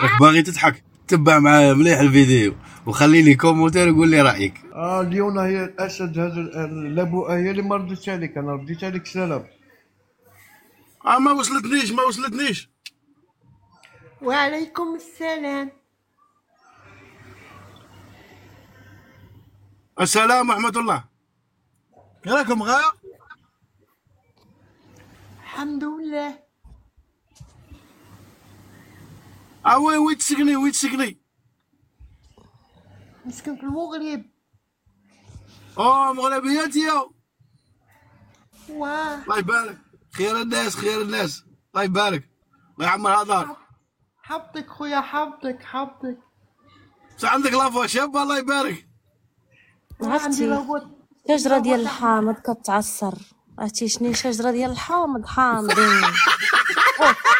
راك باغي تضحك تبع معايا مليح الفيديو وخلي لي كومونتير وقول لي رايك. ليونا هي الاسد هذا لابوها هي اللي ما ردتش عليك، انا رديت عليك سلام. ما وصلتنيش. وعليكم السلام. السلام ورحمة الله. راكم غاية؟ الحمد لله. وين تسكني؟ نسكن في المغرب. مغربية انت يا؟ واه الله يبارك، خير الناس الله يبارك، الله يعمر هذا. حبك خويا، حبك. عندك لافا شابة الله يبارك. عرفتي شجرة ديال الحامض كتعصر، عرفتي شنو شجرة ديال الحامض حامضين.